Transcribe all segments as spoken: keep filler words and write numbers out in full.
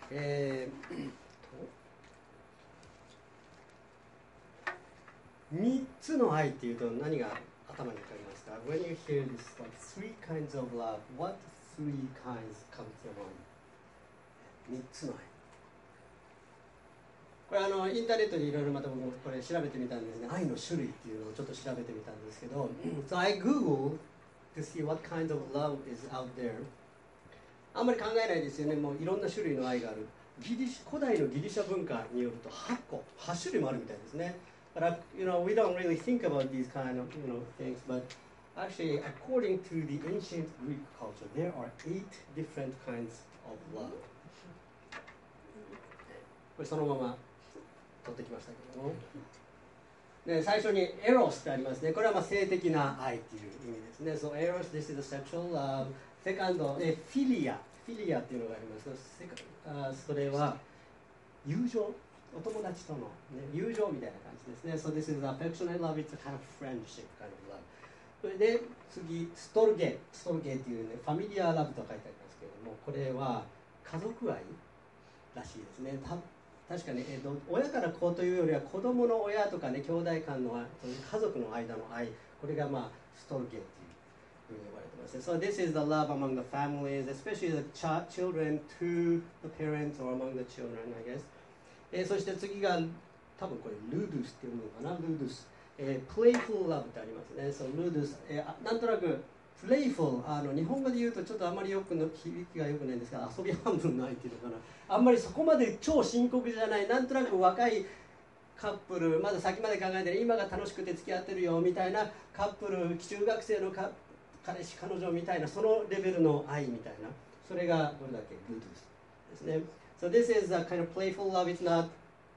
えー、みっつの愛っていうと何が頭に浮かびますか？ When you hear this like three kinds of love, what three kinds come to mind? みっつの愛。これあのインターネットでいろいろまた僕もこれ調べてみたんですね。愛の種類っていうのをちょっと調べてみたんですけど、So I Googled to see what kind of love is out there. あんまり考えないですよね。もういろんな種類の愛がある。ギリシ古代のギリシャ文化によるとはっこ、はち種類もあるみたいですね。But you know, we don't really think about these kind of you know things, but actually, according to the ancient Greek culture, there are eight different kinds of love. これそのまま取ってきましたけども、で最初にエロスってありますね。これはまあ性的な愛っていう意味ですね。So eros, this is a sexual love. セカンド、えフィリア、フィリアっていうのがあります。あそれは友情、お友達との、ね、友情みたいな感じですね。So this is affectionate love, it's a kind of friendship kind of love. それで次、ストルゲ、ストルゲっていうね、ファミリアラブと書いてありますけれども、これは家族愛らしいですね。た確かに、えーと、親から子というよりは子供の親とかね、兄弟間のそういう家族の間の愛、これがまあストルゲっていうふうに呼ばれてますね。So this is the love among the families, especially the ch- children to the parents or among the children, I guess. えー、そして次が多分これルードゥスっていうのかな、ルードゥス、えー、playful love ってありますね。So ルードゥス、えー、なんとなくplayful、あの日本語で言うとちょっとあまりよくの響きが良くないんですが、遊び半分の愛っていうのかな、あんまりそこまで超深刻じゃない、なんとなく若いカップル、まだ先まで考えて今が楽しくて付き合ってるよみたいなカップル、中学生のか彼氏彼女みたいな、そのレベルの愛みたいな、それがどれだけルードゥスですね。So this is a kind of playful love. It's not,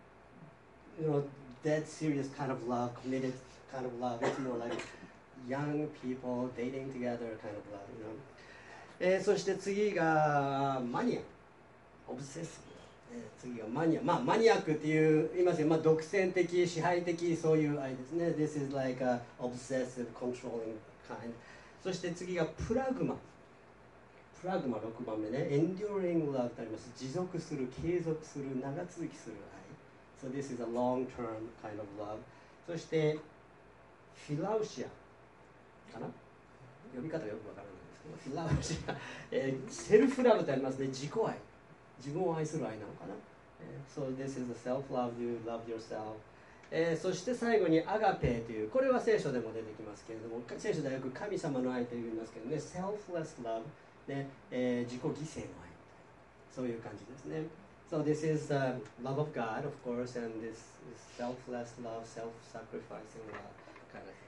you know, dead serious kind of love, committed kind of love. It's more like young people dating together kind of love, you know. えー、そして次がマニア、オブセス。次がマニア、まあマニアックっていう言いますよ、まあ独占的、支配的、そういう愛ですね。This is like a obsessive, controlling kind. そして次がプラグマ。プラグマろくばんめね、enduring love とあります。持続する、継続する、長続きする愛。So this is a long-term kind of love. そしてフィラウシアかな、呼び方がよくわからないですけど、フィラウシア、えー、セルフラブとありますね。自己愛、自分を愛する愛なのかな。So this is the self-love, you love yourself. えー、そして最後にアガペという、これは聖書でも出てきますけれども、聖書ではよく神様の愛と言いますけどね、selfless love、ねえー、自己犠牲の愛、そういう感じですね。So this is the love of God, of course, and this is selfless love, self-sacrificing love kind of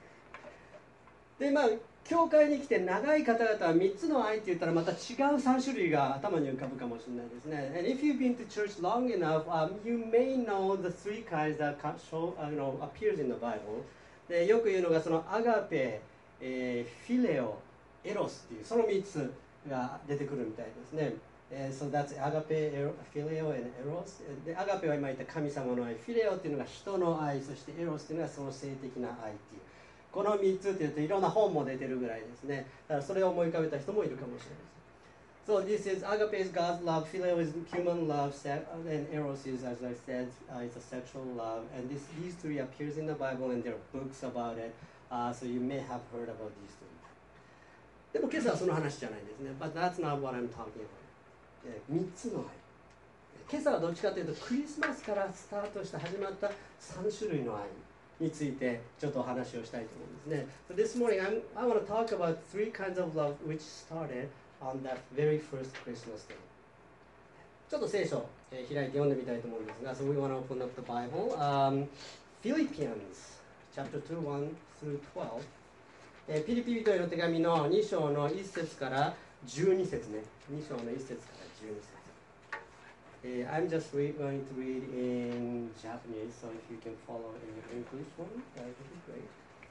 thing. で、まあ教会に来て長い方々はみっつの愛って言ったらまた違うさん種類が頭に浮かぶかもしれないですね。And if you've been to church long enough, um, you may know the three kinds that show, uh, you know, appears in the Bible. でよく言うのがそのアガペ、えー、フィレオ、エロスっていうそのみっつが出てくるみたいですね。So that's アガペ、フィレオ、and エロス。でアガペは今言った神様の愛、フィレオっていうのが人の愛、そしてエロスっていうのがその性的な愛っていう。このみっつっていうといろんな本も出てるぐらいですね。だからそれを思い浮かべた人もいるかもしれないです。So this is agape is God's love, phileo is human love, and eros is, as I said, uh, it's a sexual love. And this, these three appears in the Bible, and there are books about it. Uh, so you may have heard about these three. でも今朝はその話じゃないですね。But that's not what I'm talking about. みっつの愛。今朝はどっちかというとクリスマスからスタートして始まったさん種類の愛についてちょっとお話をしたいと思うんですね。So this morning I'm, I want to talk about three kinds of love which started on that very first Christmas day. ちょっと聖書、えー、開いて読んでみたいと思うんですが、So we want to open up the Bible. Um, Philippians chapter two, one through twelve. えー、ピリピリとの手紙のに章のいっ節からじゅうに節ね。に章のいっ節からじゅうに節。Uh, I'm just read, going to read in Japanese, so if you can follow in the English one, that would be great.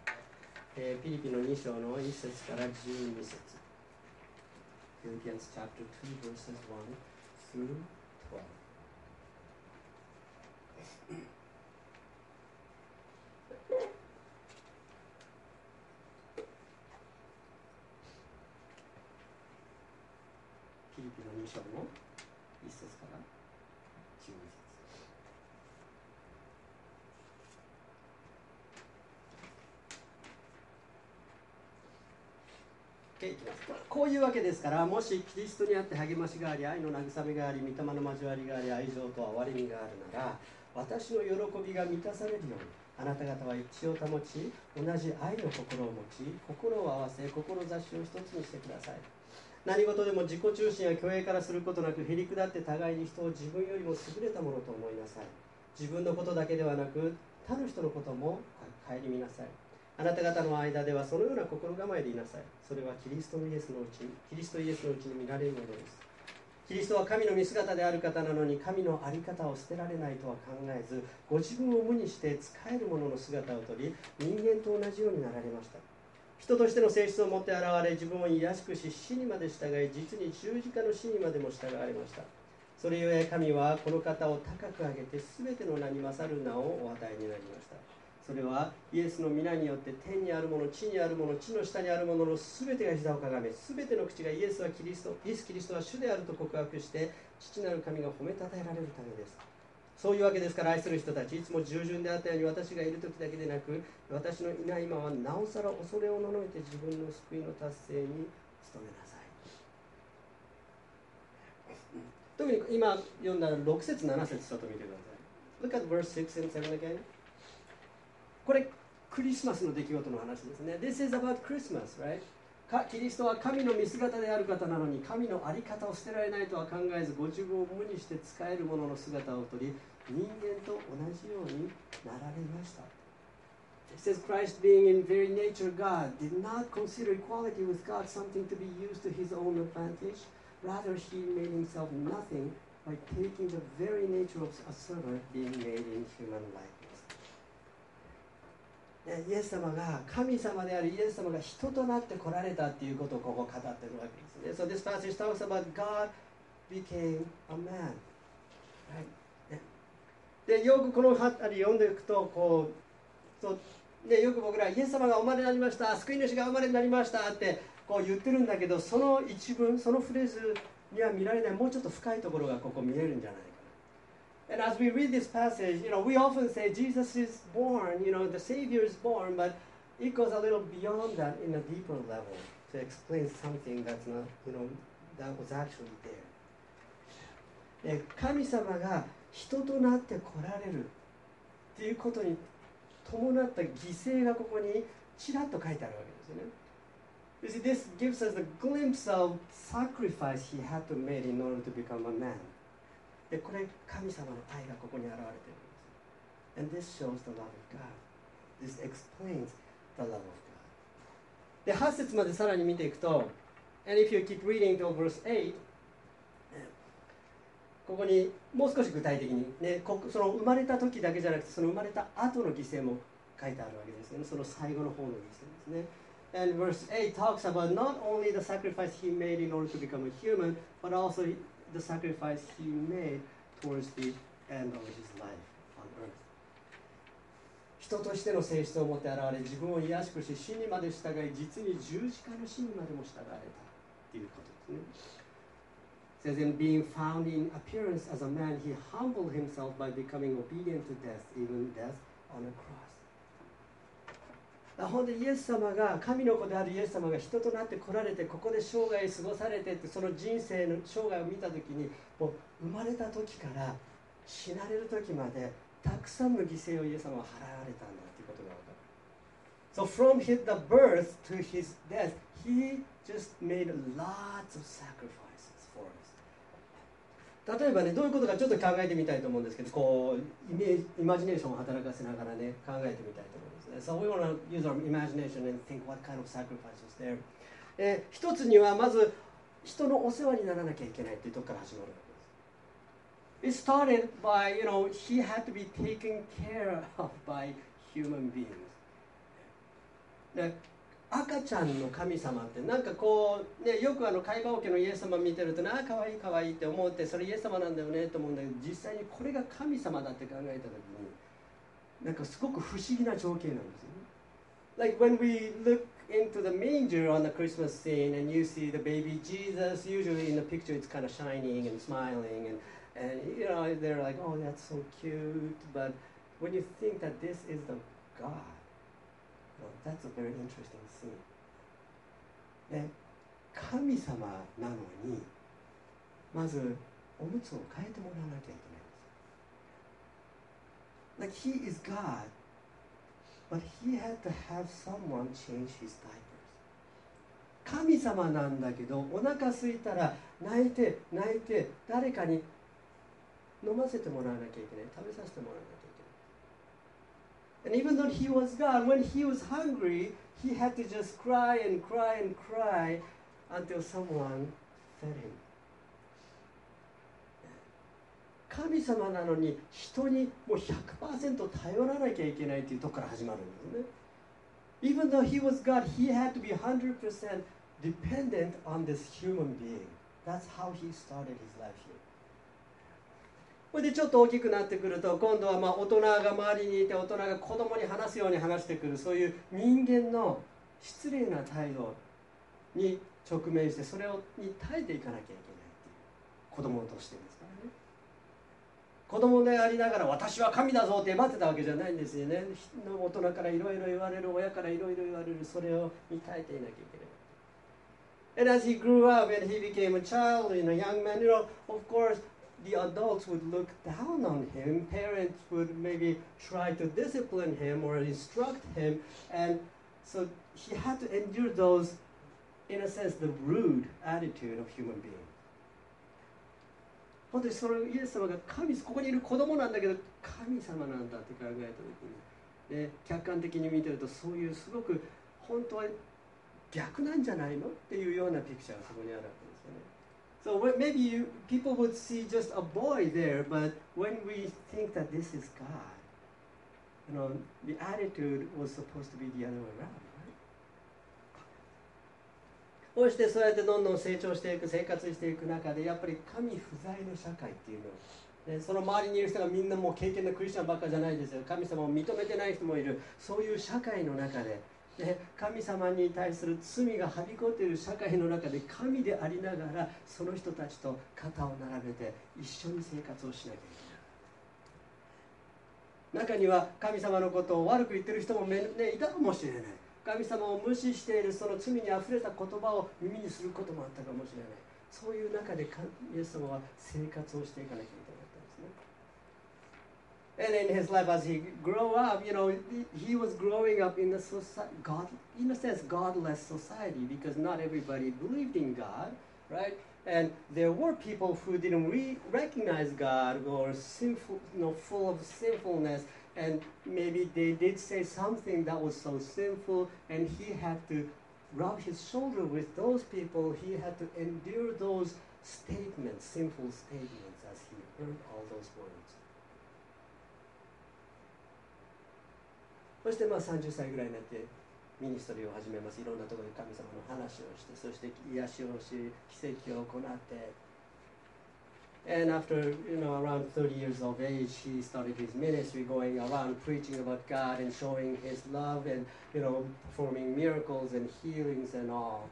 Uh, ピリピのに章のいっ節からじゅうに節。Philippians chapter two, verses one through twelve. ピリピのに章のいっ節から忠実。いきます。こういうわけですから、もしキリストにあって励ましがあり、愛の慰めがあり、御霊の交わりがあり、愛情と憐れみがあるなら、私の喜びが満たされるように、あなた方は一致を保ち、同じ愛の心を持ち、心を合わせ、志を一つにしてください。何事でも自己中心や虚栄からすることなく、へり下って互いに人を自分よりも優れたものと思いなさい。自分のことだけではなく、他の人のことも顧みなさい。あなた方の間ではそのような心構えでいなさい。それはキリストイエスのうちにキリストイエスのうちに見られるものです。キリストは神の見姿である方なのに、神の在り方を捨てられないとは考えず、ご自分を無にして仕える者の姿をとり、人間と同じようになられました。人としての性質を持って現れ、自分を卑しくし、死にまで従い、実に十字架の死にまでも従われました。それゆえ神はこの方を高く上げて、すべての名に勝る名をお与えになりました。それはイエスの皆によって天にあるもの、地にあるもの、地の下にあるもののすべてが膝をかがめ、すべての口がイエスはキリスト、イエス・キリストは主であると告白して、父なる神が褒めたたえられるためです。そういうわけですから、愛する人たち、いつも従順であったように、私がいる時だけでなく、私のいない今はなおさら恐れをののいて自分の救いの達成に努めなさい。特に今読んだろく節なな節ちょっと見てください。Look at verse six and seven again. これクリスマスの出来事の話ですね。This is about Christmas, right? キリストは神の見姿である方なのに、神の在り方を捨てられないとは考えず、ご自分を無にして仕える者の姿をとり、人間と同じようになられました。It says Christ, being in very nature God, did not consider equality with God something to be used to his own advantage. Rather, he made himself nothing by taking the very nature of a servant, being made in human likeness. イエス様が神様であるイエス様が人となって来られたっていうことをここ語ってるわけですね。So this passage talks about God became a man. Right? でよくこの辺り読んでいくとこうそうでよく僕らイエス様がお生まれになりました、救い主がお生まれになりましたってこう言ってるんだけど、その一文そのフレーズには見られない、もうちょっと深いところがここ見えるんじゃないかな。And as we read this passage, you know, we often say Jesus is born, you know, the Savior is born, but it goes a little beyond that in a deeper level to explain something that's not, you know, that was actually there. で神様が人となって来られるっていうことに伴った犠牲がここにちらっと書いてあるわけですよね。You see, this gives us a glimpse of sacrifice he had to make in order to become a man. でこれ神様の愛がここに現れているんです。And this shows the love of God. This explains the love of God. ではち節までさらに見ていくと And if you keep reading to verse eight, ここにもう少し具体的に、ね、こその生まれた時だけじゃなくてその生まれた後の犠牲も書いてあるわけですよね。その最後の方の犠牲ですね。And verse eight talks about not only the sacrifice he made in order to become a human, but also the sacrifice he made towards the end of his life on earth. 人としての性質を持って現れ、自分を卑しくし、死にまで従い、実に十字架の死にまでも従われたということですね。It says, in being found in appearance as a man, he humbled himself by becoming obedient to death, even death on a cross. 本当にイエス様が神の子であるイエス様が人となって来られて、ここで生涯過ごされてって、その人生の生涯を見たときに、もう生まれた時から死なれる時までたくさんの犠牲をイエス様は払われたんだということが分かる。So from his, the birth to his death, he just made lots of sacrifices for us. 例えばね、どういうことかちょっと考えてみたいと思うんですけど、こうイメージ、イマジネーションを働かせながらね、考えてみたいと思うんですね。So we want to use our imagination and think what kind of sacrifice was there. えー、一つにはまず人のお世話にならなきゃいけないというところから始まるわけです。It started by, you know, he had to be taken care of by human beings. で赤ちゃんの神様ってなんかこう、ね、よくあの貝羽桶のイエス様見てるとなあかわいいかわいいって思ってそれイエス様なんだよねと思うんだけど、実際にこれが神様だって考えた時になんかすごく不思議な情景なんですよね。Like when we look into the manger on the Christmas scene and you see the baby Jesus, usually in the picture it's kind of shining and smiling and And, you know, they're like, oh, that's so cute. But when you think that this is the God, you know, that's a very interesting scene. で、神様なのに、まずおむつを変えてもらわなきゃいけないんですよ。Like he is God, but he had to have someone change his diapers. 神様なんだけど、お腹空いたら泣いて泣いて誰かに飲ませてもらわなきゃいけない、食べさせてもらわなきゃいけない。And even though he was God, when he was hungry, he had to just cry and cry and cry until someone fed him. 神様なのに人にもう ひゃくパーセント 頼らなきゃいけないというところから始まるんですね。Even though he was God, he had to be one hundred percent dependent on this human being. That's how he started his life here. これでちょっと大きくなってくると、今度はまあ大人が周りにいて、大人が子供に話すように話してくる、そういう人間の失礼な態度に直面して、それをに耐えていかなきゃいけないっていう子供としてですからね。子供でありながら私は神だぞって威張ってたわけじゃないんですよね。大人からいろいろ言われる、親からいろいろ言われる、それをに耐えていなきゃいけない。And as he grew up and he became a child and a young man, you know, of course, the adults would look down on him. Parents would maybe try to discipline him or instruct him. And so he had to endure those, in a sense, the rude attitude of human beings. 本当にそのイエス様が神、ここにいる子供なんだけど神様なんだって考えた時に、ね、客観的に見てるとそういうすごく本当は逆なんじゃないのっていうようなピクチャーがそこにあるわけですよね。So maybe you, people would see just a boy there, but when we think that this is God, you know, the attitude was supposed to be the other way around, right? こうしてそうやってどんどん成長していく、生活していく中で、やっぱり神不在の社会っていうの、ね、その周りにいる人がみんなもう敬虔なクリスチャンばっかじゃないですよ。神様を認めてない人もいる。そういう社会の中で、で神様に対する罪がはびこっている社会の中で神でありながらその人たちと肩を並べて一緒に生活をしなきゃいけない。中には神様のことを悪く言ってる人も、ね、いたかもしれない。神様を無視しているその罪にあふれた言葉を耳にすることもあったかもしれない。そういう中でイエス様は生活をしていかなきゃいけなかったんですね。And in his life, as he grew up, you know, he was growing up in a society, God, in a sense, godless society, because not everybody believed in God, right? And there were people who didn't re- recognize God or sinful, you know, full of sinfulness, and maybe they did say something that was so sinful, and he had to rub his shoulder with those people. He had to endure those statements, sinful statements, as he heard all those words. そしてまあさんじゅっさいぐらいになってミニストリーを始めます。いろんなところで神様の話をして、そして癒しをし、奇跡を行って。And after, you know, around thirty years of age, he started his ministry, going around preaching about God and showing his love and, you know, performing miracles and healings and all.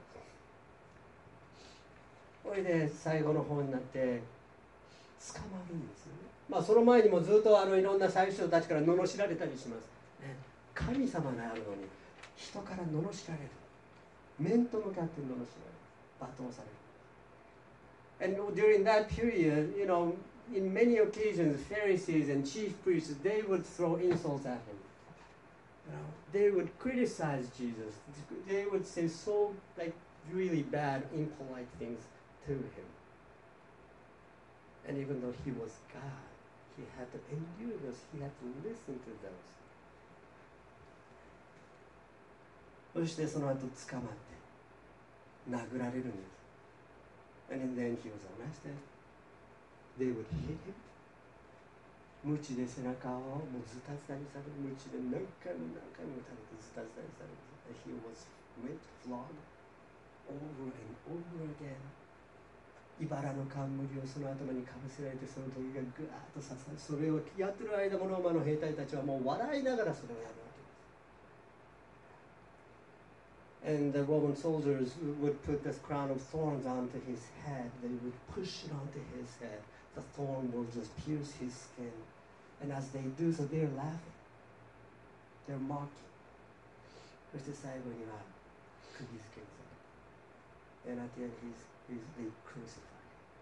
それで最後の方になって捕まるんですよね。まあその前にもずっとあのいろんな最初たちから罵られたりします。ね、神様であるのに人から罵られる。面と向かって罵られる。罵倒される。And during that period, you know, in many occasions, Pharisees and chief priests, they would throw insults at him. You know, they would criticize Jesus. They would say so, like, really bad, impolite things to him. And even though he was God, he had to endure those. He had to listen to those. そしてその後捕まって殴られるんです。And then he was arrested. They would hit him. 鞭で背中をもうズタズタにされる。鞭で何回も何回も打たれてズタズタにされる。He was whipped, flogged over and over again. 茨の冠をその頭にかぶせられて、その時がぐわっと刺さる。それをやってる間もローマの兵隊たちはもう笑いながらそれをやるわけ。And the Roman soldiers would put this crown of thorns onto his head. They would push it onto his head. the thorn will just pierce his skin. And as they do so, they're laughing. They're mocking. そして最後には釘付けにされる。And at the end, he's, he's, they crucified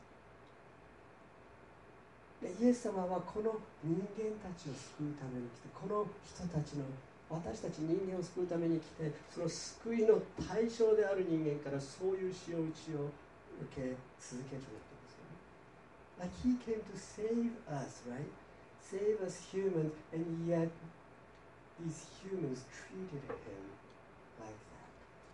him. でイエス様はこの人間たちを救うために来て、この人たちの私たち人間を救うために来て、その救いの対象である人間からそういう仕打ちを受け続けるわけですよね。Like he came to save us, right? Save us humans, and yet these humans treated him like that.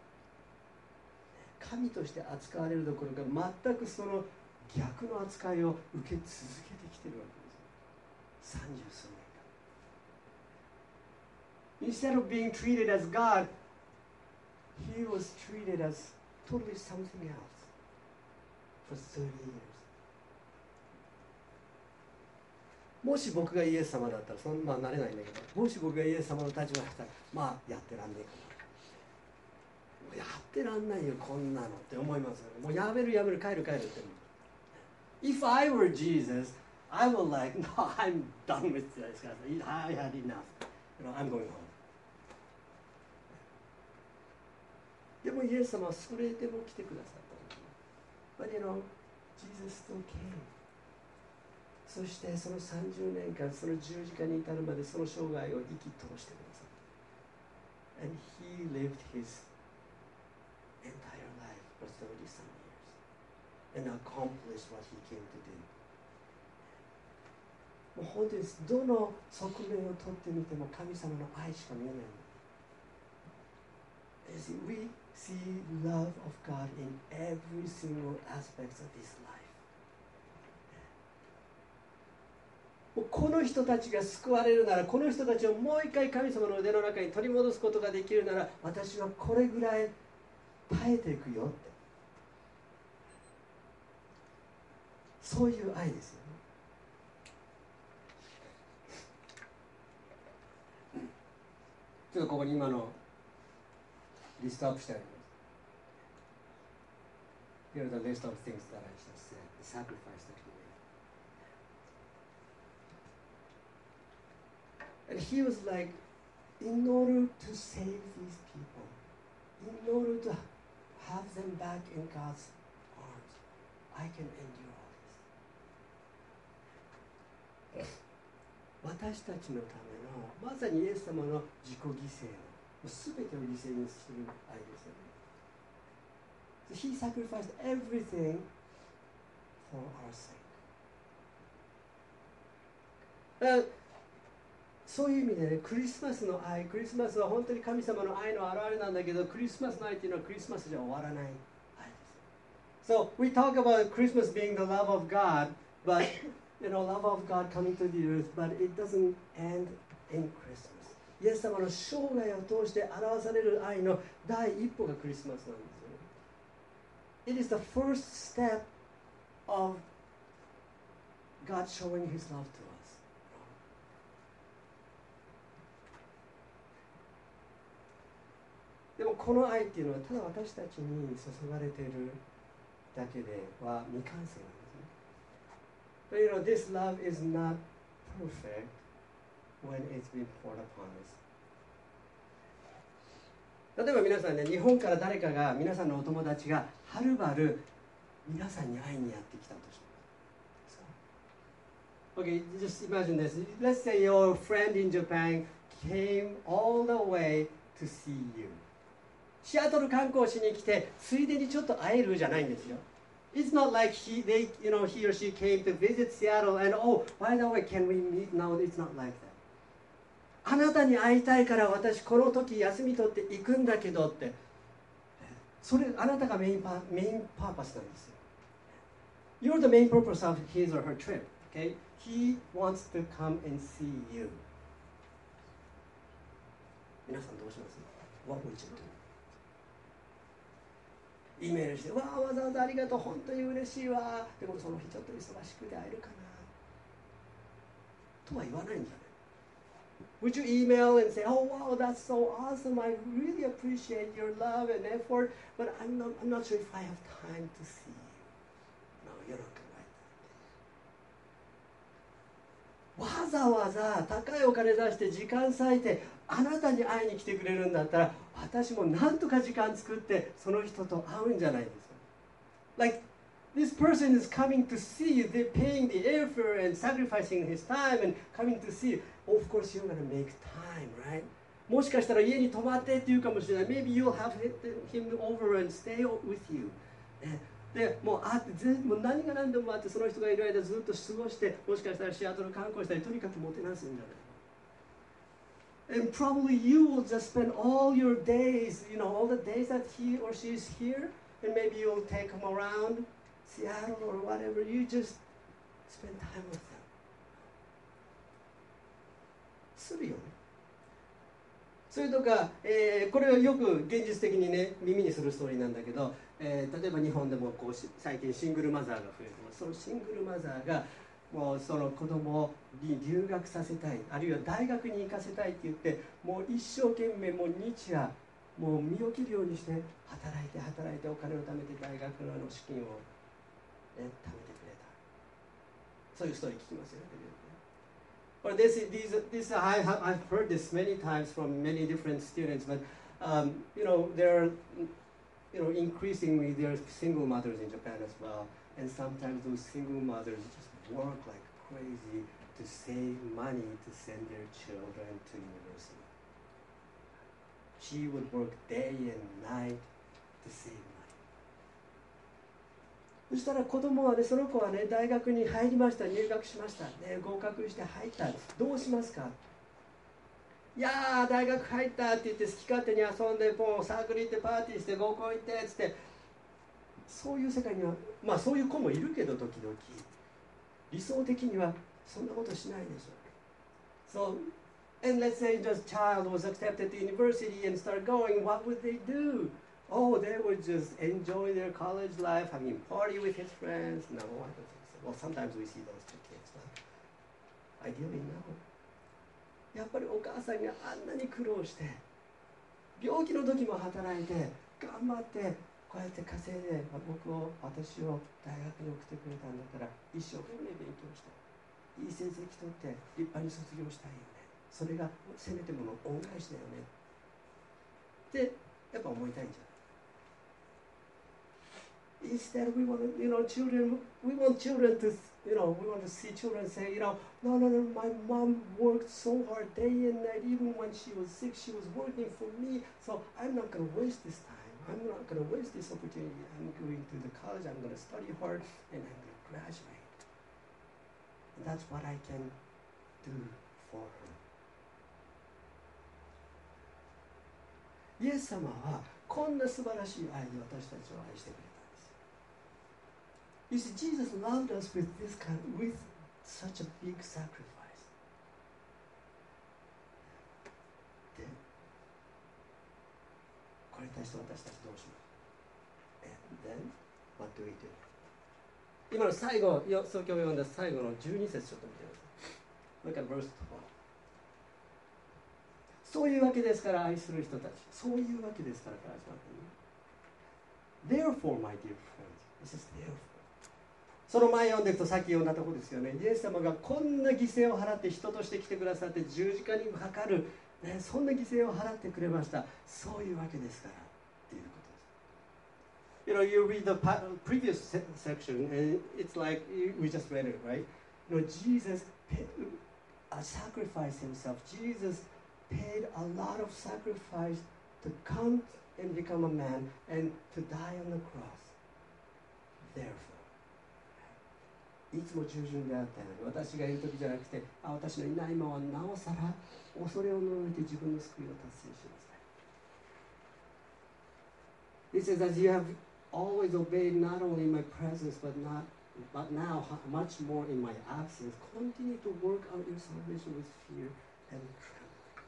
神として扱われるどころか、全くその逆の扱いを受け続けてきているわけですよ。三十数年間。Instead of being treated as God, he was treated as totally something else for thirty years. もし僕がイエス様だったら、そんななれないんだけど、もし僕がイエス様の立場だったら、まあやってらんねえかな。もうやってらんないよこんなのって思いますよね。もうやめるやめる帰る帰るって。If I were Jesus, I would like, no, I'm done with this guys. I had enough. You know, I'm going home. でもイエス様はそれでも来てくださったんです。But you know, Jesus still came. そしてそのさんじゅうねんかん、その十字架に至るまでその生涯を生き通してくださった。And he lived his entire life for thirty some years and accomplished what he came to do. もう本当にどの側面をとってみても神様の愛しか見えない。We see love of God in every single aspect of his life. もうこの人たちが救われるなら、この人たちをもう一回神様の腕の中に取り戻すことができるなら、私はこれぐらい耐えていくよって、そういう愛ですよね。ちょっとここに今のリストアップしてあります。Here are the list of things that I just said, the sacrifice that he made. And he was like, in order to save these people, in order to have them back in God's arms, I can endure all this. 私たちのためのまさにイエス様の自己犠牲の全てを犠牲にする愛ですよね。So he sacrificed everything for our sake. そういう意味でね、クリスマスの愛、クリスマスは本当に神様の愛の表れなんだけど、クリスマスの愛っていうのはクリスマスじゃ終わらない愛です。So we talk about Christmas being the love of God, but you know, love of God coming to the earth, but it doesn't end in Christmas. イエス様の生涯を通して表される愛の第一歩がクリスマスなんですよね。It is the first step of God showing His love to us. でもこの愛っていうのはただ私たちに注がれているだけでは未完成なんですね。But you know, this love is not perfect when it's been poured upon us. 例えば皆さんね、日本から誰かが、皆さんのお友達がはるばる皆さんに会いにやってきたとします。Okay, just imagine this. Let's say your friend in Japan came all the way to see you. シアトル観光しに来て、ついでにちょっと会えるじゃないんですよ。It's not like he, they, you know, he or she came to visit Seattle and, oh, by the way, can we meet? No, it's not like that. あなたに会いたいから私この時休み取って行くんだけどって。それ、あなたがメインパ、メインパーパスなんですよ。You're the main purpose of his or her trip, okay? He wants to come and see you. 皆さんどうします？ What would you do?イメールして、わあ、わざわざありがとう、本当に嬉しいわ。でもその日ちょっと忙しくて会えるかな。とは言わないんじゃない。Would you email and say, oh wow, that's so awesome. I really appreciate your love and effort, but I'm not, I'm not sure if I have time to see you. No, you're not going to write ざわざ高いお金出して時間割いてあなたに会いに来てくれるんだったら、私もなんとか時間作ってその人と会うんじゃないですか。 Like this person is coming to see you, they're paying the airfare and sacrificing his time and coming to see you. Of course you're going to make time, right? もしかしたら家に泊まってって言うかもしれない。 Maybe you'll have him over and stay with you. でもうあって全もう何が何でもあって、その人がいる間ずっと過ごして、もしかしたらシアトル観光したり、とにかくもてなすんじゃない。 And probably you will just spend all your days, you know, all the days that he or she is here, and maybe you'll take them around Seattle or whatever. You just spend time with them. するよね。それとか、えー、これはよく現実的にね耳にするストーリーなんだけど、えー、例えば日本でもこう最近シングルマザーが増えてます。そのシングルマザーがもうその子供に留学させたい、あるいは大学に行かせたいって言って、もう一生懸命もう日夜もう身を切るようにして働いて働いてお金を貯めて大学のあの資金を、ね、貯めてくれた。そういうストーリー聞きますよね。Or this, these, this, I have, I've heard this many times from many different students, but um, you know, there are, you know, increasingly there are single mothers in Japan as well, and sometimes those single mothers just work like crazy to save money to send their children to university. She would work day and night to save money. そしたら子供はね、その子はね、大学に入りました、入学しました、ね、合格して入った、どうしますか。いやー大学入ったって言って好き勝手に遊んで、もうサークル行ってパーティーして合コン行ってっつって、そういう世界にはまあそういう子もいるけど、時々理想的にはそんなことしないでしょ。So, and let's say the child was accepted to university and start going, what would they do? Oh, they would just enjoy their college life, having party with his friends. No, I don't think so. Well, sometimes we see those two kids, but ideally, no. やっぱりお母さんがあんなに苦労して、病気の時も働いて、頑張って、こうやって稼いで、僕を、私を大学に送ってくれたんだから、一生懸命勉強して、いい成績取って立派に卒業したいよね。それがせめてもの恩返しだよね。ってやっぱ思いたいんじゃない。Instead, we want, you know, children. We want children to, you know, we want to see children say, you know, no, no, no. My mom worked so hard day and night. Even when she was sick, she was working for me. So I'm not going to waste this time. I'm not going to waste this opportunity. I'm going to the college. I'm going to study hard, and I'm going to graduate. And that's what I can do for her. イエス様はこんな素晴らしい愛で私たちを愛してくれた。You see, Jesus loved us with this kind, with such a big sacrifice. で、これに対して私たちどうします？ And then, what do we do? 今の最後、創教を読んだ最後のじゅうに節ちょっと見てください。Look at verse twelve. そういうわけですから愛する人たち。そういうわけですからから始まったね。Therefore, my dear friends, this is therefore.その前読んでいくとさっき読んだところですよね。イエス様がこんな犠牲を払って人として来てくださって十字架にかかる、ね、そんな犠牲を払ってくれました。そういうわけですからっていうことです。You know, you read the previous section and it's like we just read it, right? You know, Jesus paid, uh, sacrificed himself. Jesus paid a lot of sacrifice to come and become a man and to die on the cross. Therefore.いつも従順であったように、私がいる時じゃなくて、あ、私のいない間はなおさら恐れを除いて自分の救いを達成しますね。He says, as you have always obeyed not only in my presence, but not, but now much more in my absence, continue to work out your salvation with fear and trembling.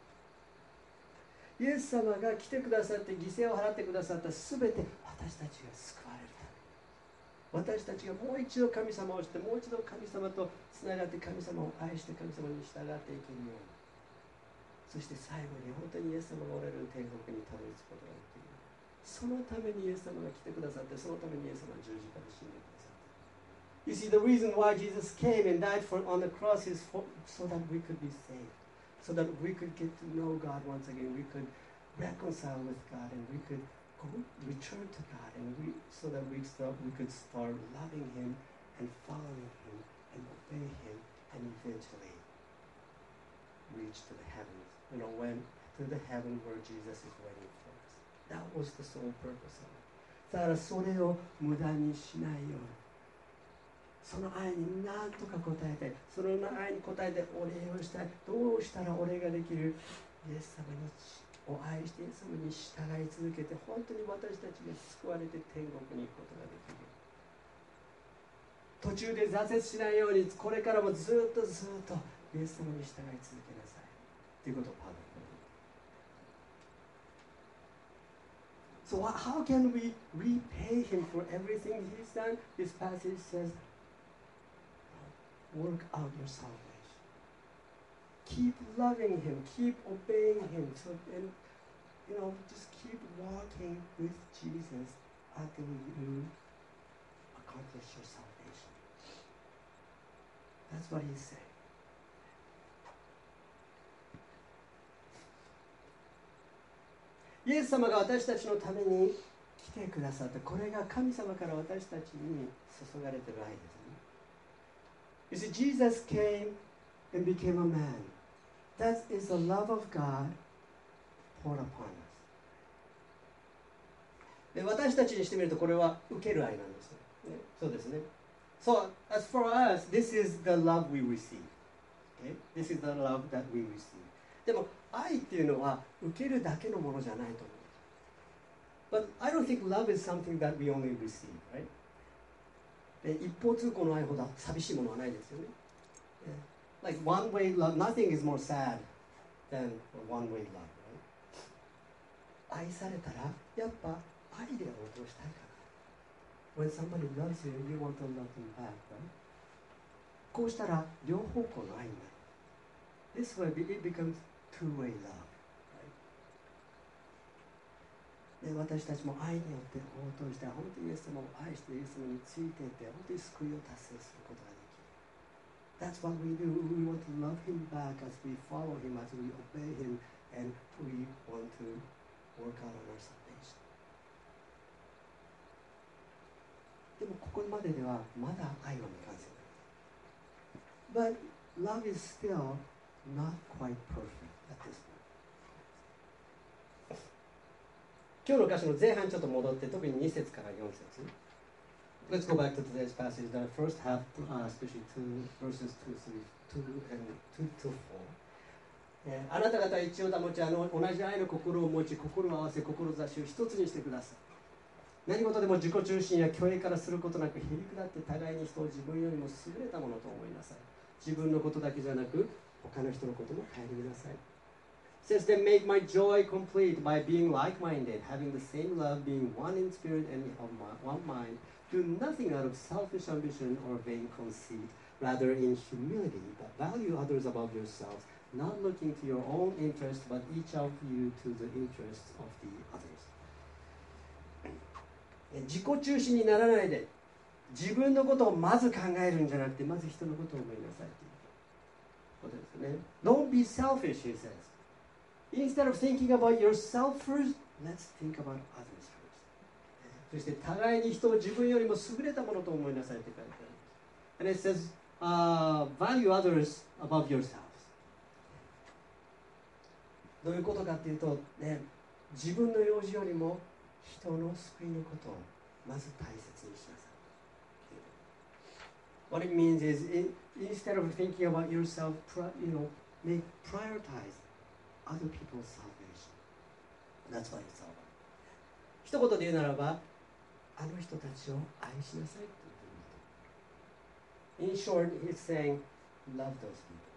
イエス様が来てくださって犠牲を払ってくださったすべて私たちが救われるため。私たちがもう一度神様をして、もう一度神様とつながって神様を愛して神様に従っていけるように、そして最後に本当にイエス様がおられる天国にたどり着くことができる。そのためにイエス様が来てくださって、そのためにイエス様は十字架で死んでくださっ You see, the reason why Jesus came and died for, on the cross is for, so that we could be saved, so that we could get to know God once again. We could reconcile with God, and we could go, return to God, and we so that we start, we could start loving Him and following Him and obey Him, and eventually reach to the heavens. You know, when to the heaven where Jesus is waiting for us. That was the sole purpose of it. だからそれを無駄にしないように。その愛に何とか応えたい、その愛に応えてお礼をしたい、どうしたらお礼ができる、イエス様にを愛してイエス様に従い続けて、本当に私たちが救われて天国に行くことができる。途中で挫折しないように、これからもずっとずっとイエス様に従い続けなさいということをパウロが言う。So how can we repay him for everything he's done? This passage says, work out your salvation. Keep loving him, keep obeying him, so and you know, just keep walking with Jesus until you accomplish your salvation. That's what he's saying. Yes, イエス様が私たちのために来てくださった。これが神様から私たちに注がれている愛ですね。You see, Jesus came and became a man. That is the love of God poured upon us. で、私たちにしてみるとこれは受ける愛なんですよ、ね。そうですね。So, as for us, this is the love we receive. Okay? This is the love that we receive. でも愛っていうのは受けるだけのものじゃないと思う。But I don't think love is something that we only receive, right? で一方通行の愛ほど寂しいものはないですよね。Like one way love, nothing is more sad than one way love, right? 愛されたらやっぱ愛で応答したいから。When somebody loves you, you want to love them back, right? こうしたら両方向の愛になる。This way it becomes two-way love, right? で、私たちも愛によって応答して、本当にイエス様を愛してイエス様についていって、本当に救いを達成することができる。That's what we do. We want to love him back as we follow him, as we obey him, and we want to work out on our salvation. でもここまでではまだ愛は未完成なんです。But love is still not quite perfect at this point. 今日の箇所の前半ちょっと戻って、特にに節からよん節。Let's go back to today's passage, the first half, uh, especially two verses two, three, two and two to four. あなた方は一応保ち、あの同じ愛の心を持ち、心を合わせ、志を一つにしてください。何事でも自己中心や虚栄からすることなく、へりくだって互いに人を自分よりも優れたものと思いなさい。自分のことだけじゃなく、他の人のことも顧みなさい。Says then make my joy complete by being like-minded, having the same love, being one in spirit and of one mind. Do nothing out of selfish ambition or vain conceit, rather in humility, but value others above yourselves, not looking to your own interest, but each of you to the interests of the others. 自己中心にならないで、自分のことをまず考えるんじゃなくて、まず人のことを思いなさいということですね。Don't be selfish, he says. Instead of thinking about yourself first, let's think about others first. そして互いに人を自分よりも優れたものと思いなさいって書いてある。And it says, uh, value others above yourselves. どういうことかっていうと、ね、自分の用事よりも人の救いのことをまず大切にしなさい。What it means is, in, instead of thinking about yourself, you know, make prioritize other people's salvation. That's what it's all about. 一言で言うならば、あの人たちを愛しなさいということ。In short, he's saying, love those people.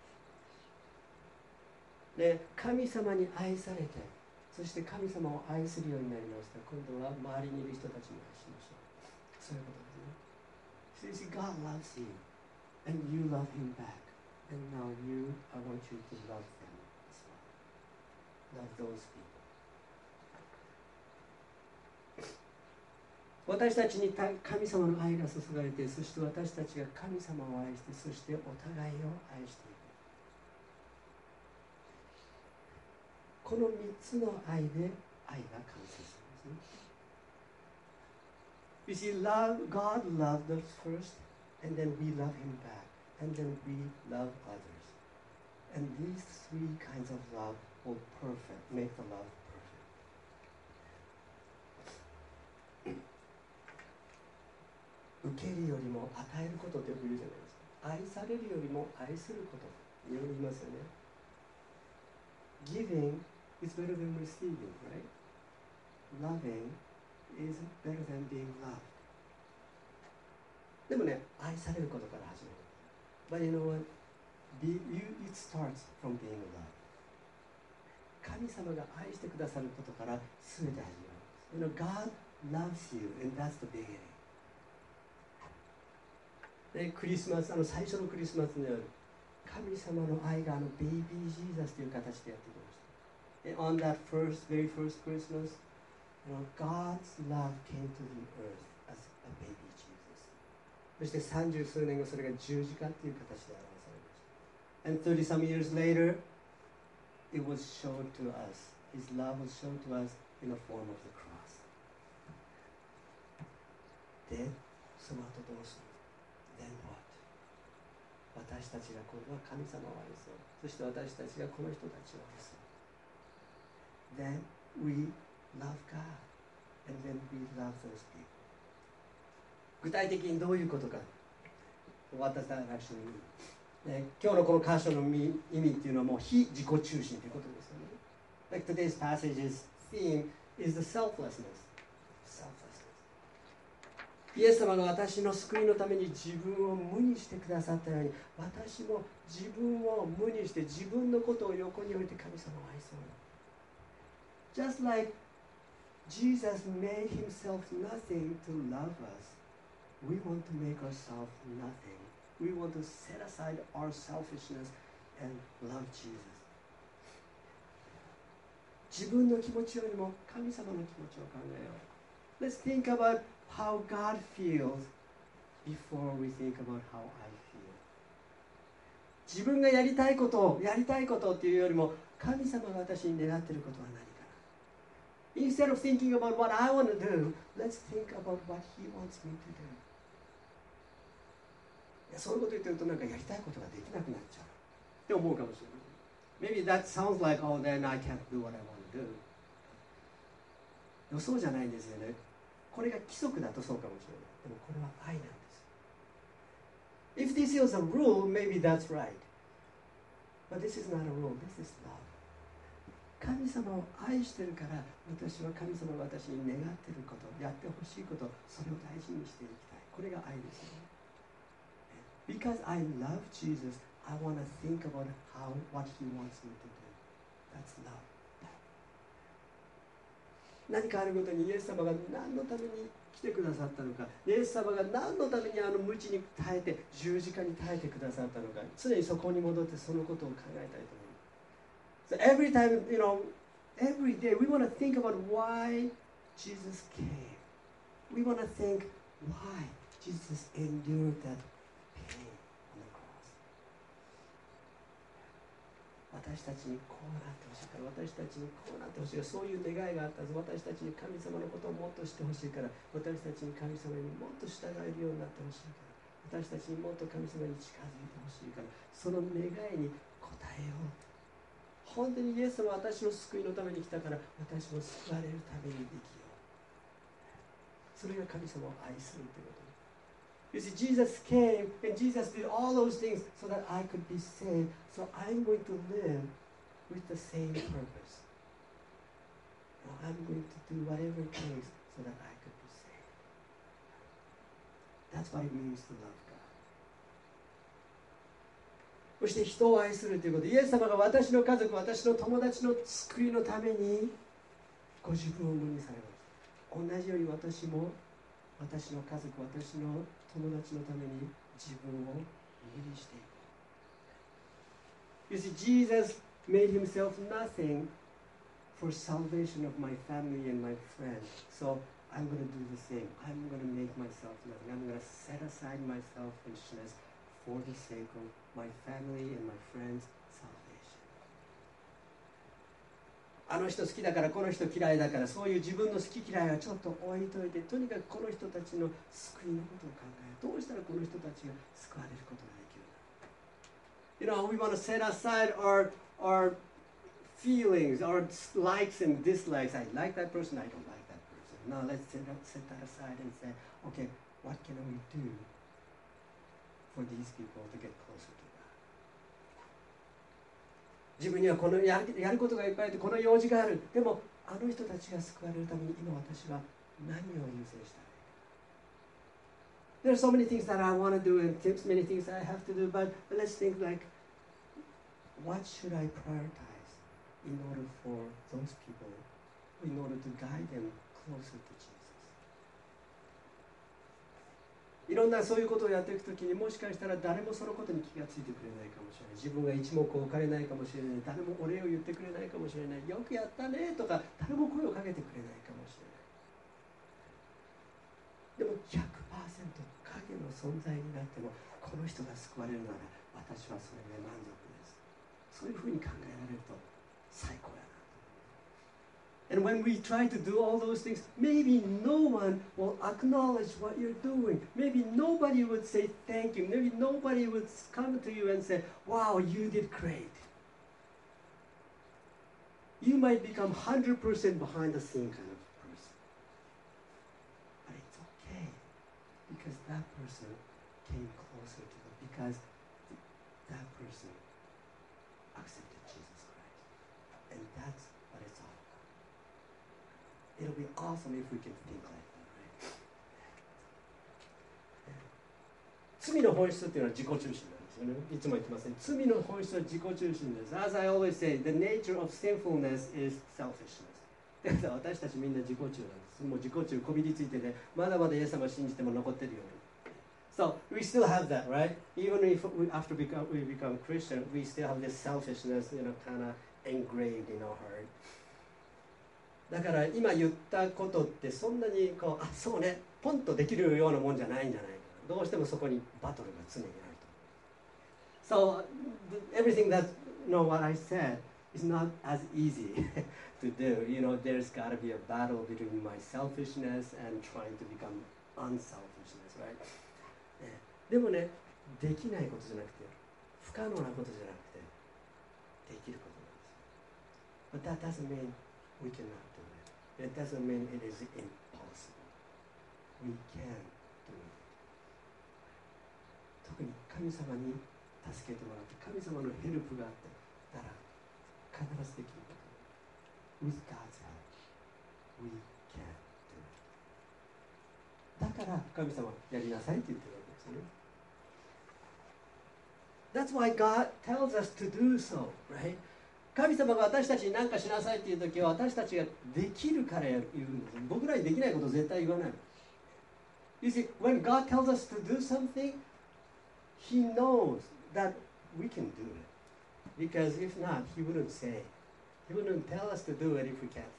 で、神様に愛されて、そして神様を愛するようになりました。今度は周りにいる人たちも愛しましょう。そういうことですね。So you see, God loves you, and you love him back. And now you, I want you to love them as well. Love those people. 私たちに神様の愛が注がれて、そして私たちが神様を愛して、そしてお互いを愛していく。このみっつの愛で愛が完成するんですね。You see, love, God loved us first, and then we love Him back, and then we love others. And these three kinds of love will perfect, make the love perfect. 受けるよりも与えることってよく言うじゃないですか。愛されるよりも愛することってよく言いますよね。Giving is better than receiving, right? Loving is better than being loved. でもね、愛されることから始める。But you know what? Be, you, it starts from being loved. 神様が愛してくださることから全て始まるんです。You know, God loves you, and that's the beginning. で、クリスマス、あの最初のクリスマスの夜、神様の愛があのベイビージーザスという形でやってきました。And on that first, very first Christmas, you know, God's love came to the earth as a baby Jesus. そして三十数年後、それが十字架という形で表されました。And thirty some years later, it was shown to us. His love was shown to us in the form of the cross. で、その後どうする？ Then what? 私たちが今度は神様を愛そう。そして私たちがこの人たちを愛そう。Then we love God, and then we love those people. 具体的にどういうことか。What does that actually mean? ね、今日のこの箇所の意味っていうのはもう非自己中心ということですよね。Like today's passage's theme is the selflessness. Selflessness. イエス様が私の救いのために自分を無にしてくださったように、私も自分を無にして自分のことを横に置いて神様を愛そう。Just like Jesus made himself nothing to love us, we want to make ourselves nothing. We want to set aside our selfishness and love Jesus. 自分の気持ちよりも神様の気持ちを考えよう。Let's think about how God feels before we think about how I feel. 自分がやりたいことをやりたいことっていうよりも神様が私に願っていることは何かな。Instead of thinking about what I want to do, let's think about what He wants me to do. いやそういうこと言ってるとなんかやりたいことができなくなっちゃうって思うかもしれない。Maybe that sounds like, oh, then I can't do what I want to do. でもそうじゃないんですよね。これが規則だとそうかもしれない。でもこれは愛なんです。If this is a rule, maybe that's right. But this is not a rule. This is love. 神様を愛してるから私は神様が私に願っていること、やってほしいこと、それを大事にしていきたい。これが愛ですよね。Because I love Jesus, I want to think about how, what He wants me to do. That's love. 何かあるごとにイエス様が何のために来てくださったのか、イエス様が何のためにあの無知に耐えて十字架に耐えてくださったのか、常にそこに戻ってそのことを考えたいと思います。So every time, you know, every day we want to think about why Jesus came. We want to think why Jesus endured that pain on the cross. 私たちにこうなってほしいから、私たちにこうなってほしいから、そういう願いがあったはず。私たちに神様のことをもっとしてほしいから、私たちに神様にもっと従えるようになってほしいから、私たちにもっと神様に近づいてほしいから、その願いに応えよう。本当にイエス様は私の救いのために来たから、私も救われるために生きよう。それが神様を愛するということです。You see, Jesus came and Jesus did all those things so that I could be saved. So I'm going to live with the same purpose. I'm going to do whatever it takes so that I could be saved. That's what it means to love God. そして人を愛するということ。イエス様が私の家族、私の友達の救いのためにご自分を無にされました。同じように私も私の家族、私の友達のために自分を無にしていく。You see, Jesus made himself nothing for salvation of my family and my friends. So I'm going to do the same. I'm going to make myself nothing. I'm going to set aside my selfishness for the sake of my family and my friends' salvation. あの人好きだからこの人嫌いだからそういう自分の好き嫌いはちょっと置いといて、とにかくこの人たちの救いのことを考える。どうしたらこの人たちが救われることができるのか。You know, we want to set aside our, our feelings, our likes and dislikes. I like that person, I don't like that person. Now let's set that, set that aside and say, okay, what can we do for these people to get closer to God? 自分にはこの や, やることがいっぱいあってこの用事がある。でもあの人たちが救われるために今私は何を優先したらいいか。There are so many things that I want to do and many things that I have to do, but let's think like, what should I prioritize in order for those people, in order to guide them closer to Jesus? いろんなそういうことをやっていくときにもしかしたら誰もそのことに気がついてくれないかもしれない。自分が一目置かれないかもしれない。誰もお礼を言ってくれないかもしれない。よくやったねとか誰も声をかけてくれないかもしれない。でも ひゃくパーセント 影の存在になってもこの人が救われるなら私はそれで満足です。そういうふうに考えられると最高やな。And when we try to do all those things, maybe no one will acknowledge what you're doing. Maybe nobody would say thank you. Maybe nobody would come to you and say, wow, you did great. You might become one hundred percent behind the scene kind of person. But it's okay because that person came closer to them, because that person accepted Jesus Christ. And that's what it's all about. It'll be awesome if we can think like that, right? 罪の本質っていうのは自己中心なんですよね。いつも言ってますね。罪の本質は自己中心です。As I always say, the nature of sinfulness is selfishness. だから私たちみんな自己中なんです。もう自己中こびりついてね、まだまだイエス様を信じても残ってるように。So we still have that, right? Even if we, after become, we become Christian, we still have this selfishness, you know, kind of engraved in our heart. だから今言ったことってそんなにこう、あ、そうね、ポンとできるようなもんじゃないんじゃないかな。どうしてもそこにバトルが常にあると。So everything that, you know, what I said is not as easy to do. You know, there's got to be a battle between my selfishness and trying to become unselfishness, right? でもね、できないことじゃなくて、不可能なことじゃなくて、できることなんですよ。But that doesn't mean we cannot do it. It doesn't mean it is impossible. We can do it. 特に神様に助けてもらって、神様のヘルプがあってたら、必ずできること。With God's help, we can do it. だから神様やりなさいって言ってるわけですよね。That's why God tells us to do so, right? 神様が私たちに何かしなさいっていう時は私たちができるから言うんです。僕らにできないことを絶対言わない。You see, when God tells us to do something, He knows that we can do it. Because if not, He wouldn't say. He wouldn't tell us to do it if we can't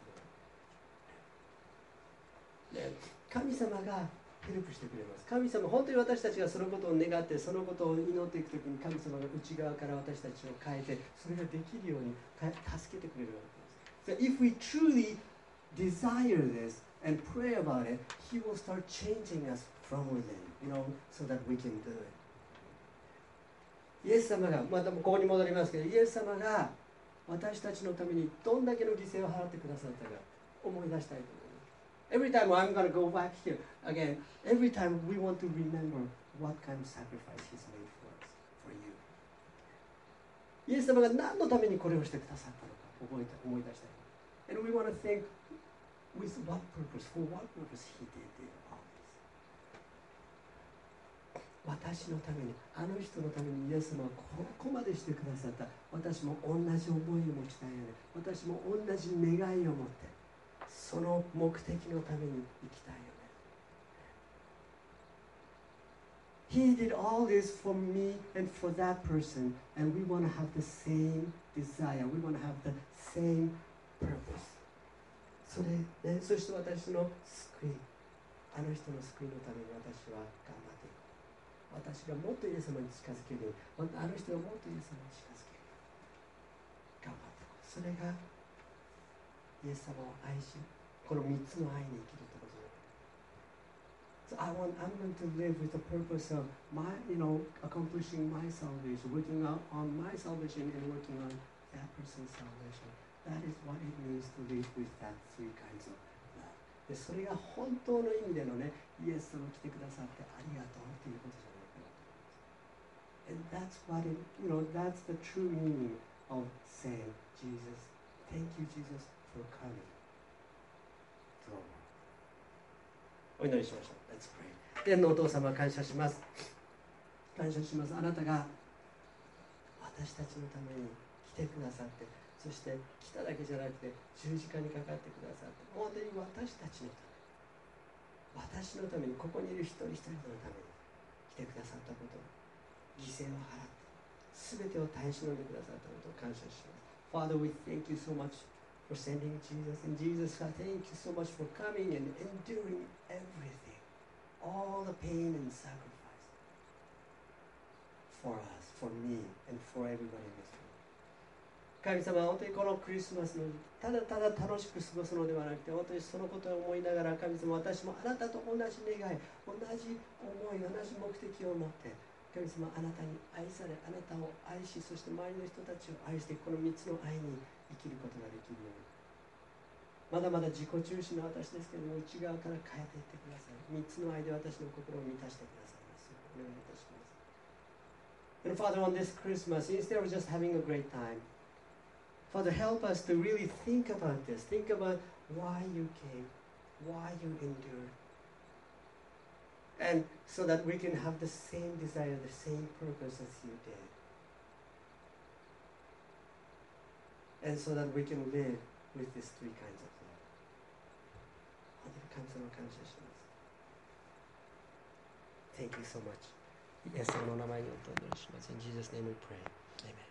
do it. 神様がヘルプしてくれます。神様、本当に私たちがそのことを願って、そのことを祈っていくときに神様が内側から私たちを変えて、それができるように助けてくれるわけです。So if we truly desire this and pray about it, He will start changing us from within, you know, so that we can do it. イエス様が、またここに戻りますけど、イエス様が私たちのためにどんだけの犠牲を払ってくださったか思い出したいと思います。Every time I'm going to go back here, again, every time we want to remember what kind of sacrifice He's made for us, for you. イエス様が何のためにこれをしてくださったのか覚えて思い出したい。And we want to think with what purpose, for what purpose He did all this. 私のために、あの人のためにイエス様はここまでしてくださった。私も同じ思いを持ちたいよね。私も同じ願いを持って。その目的のために生きたいよね。He did all this for me and for that person, and we want to have the same desire. We want to have the same purpose. それ、ね、そして私の救い、あの人の救いのために私は頑張っていこう。私がもっとイエス様に近づけるように、あの人がもっとイエス様に近づけるように頑張っていこう。それがイエス様を愛し、このみっつの愛に生きるってことです。So I want, I'm going to live with the purpose of my, you know, accomplishing my salvation, working out on my salvation and working on that person's salvation. That is what it means to live with that three kinds of love. でそれが本当の意味でのね、イエス様来てくださってありがとうっていうことじゃないかなと思います。And that's what it, you know, that's the true meaning of saying, Jesus, thank you, Jesus, for coming to our world. お祈りしましょう。Let's pray. 天のお父様、感謝します。感謝します。あなたが私たちのために来てくださって、そして来ただけじゃなくて十字架にかかってくださって、本当に私たちのため、私のために、ここにいる一人一人のために来てくださったこと、犠牲を払って全てを耐え忍んでくださったことを感謝します。Father, we thank you so much for sending Jesus. And Jesus, I thank you so much for coming and enduring everything, all the pain and sacrifice for us, for me, and for everybody in this room. 神様は本当にこのクリスマスのただただ楽しく過ごすのではなくて、本当にそのことを思いながら、神様、私もあなたと同じ願い、同じ思い、同じ目的を持って、神様、あなたに愛され、あなたを愛し、そして周りの人たちを愛して、このみっつの愛に生きることができるように。まだまだ自己中心の私ですけれども、内側から変えていってください。みっつの愛で私の心を満たしてくださいます。お願いいたします。And Father, on this Christmas, instead of just having a great time, Father, help us to really think about this. Think about why you came, why you endured. And so that we can have the same desire, the same purpose as you did. And so that we can live with these three kinds of love. 本当に神様を感謝します。Thank you so much. イエス様の名前にお祈りします。In Jesus' name we pray. Amen.